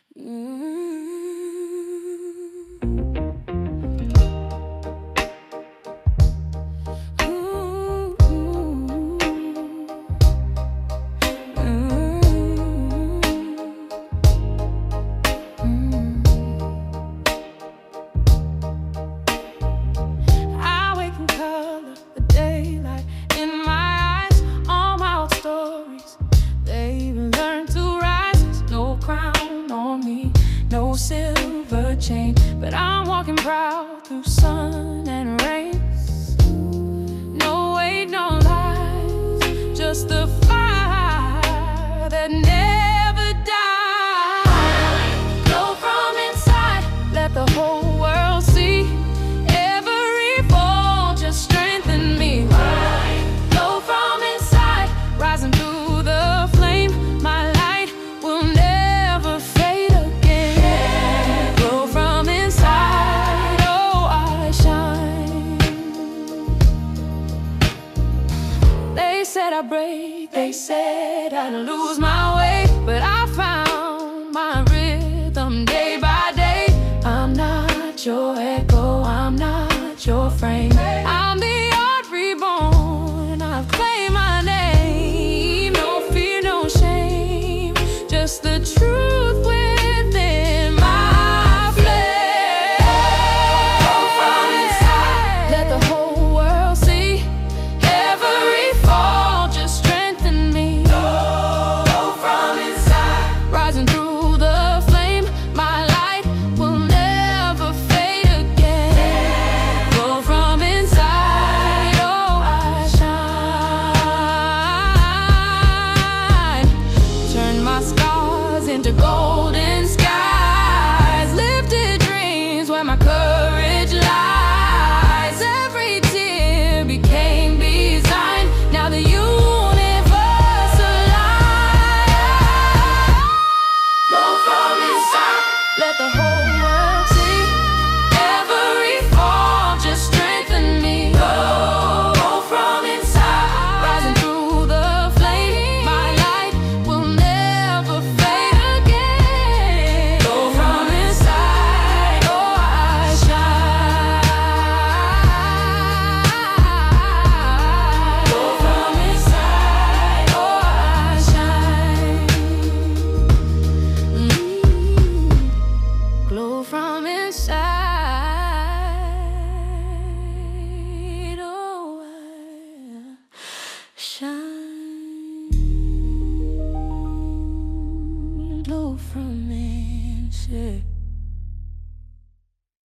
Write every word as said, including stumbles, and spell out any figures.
Mm-hmm. I wake and color the daylight in my eyes. All my old stories, they've learned to rise. There's no crown on me, no silver chain, but I'm walking proud through sun and rain. No weight, no lies, just the fire that never dies. Glow from inside, let the whole world see. Every fall just strengthen me. Glow from inside, rising through the flame. My light will never fade again. Glow from inside, oh I shine. They said I'd break, they said I'd lose my way, but I found my rhythm day by day. I'm not your echo, I'm not your frame. I'm the art reborn, I've claimed my name. No fear, no shame, just the truth within my flame. Glow from inside, let the whole world see. Every fall just strengthen me. Glow from inside, rising through the flame. My light will never fade again. Glow from inside, oh I shine. Turn my scars into golden skies. Lifted dreams where my courage lies. Every tear became design. Now the universe aligns. Glow from inside, let the whole world see. Every fall just strengthen me. Glow from inside, rising through the flame. My light will never fade again. Glow from inside, oh I shine. Glow from inside, oh I shine. Mm. Glow from inside, oh I shine. Glow from inside.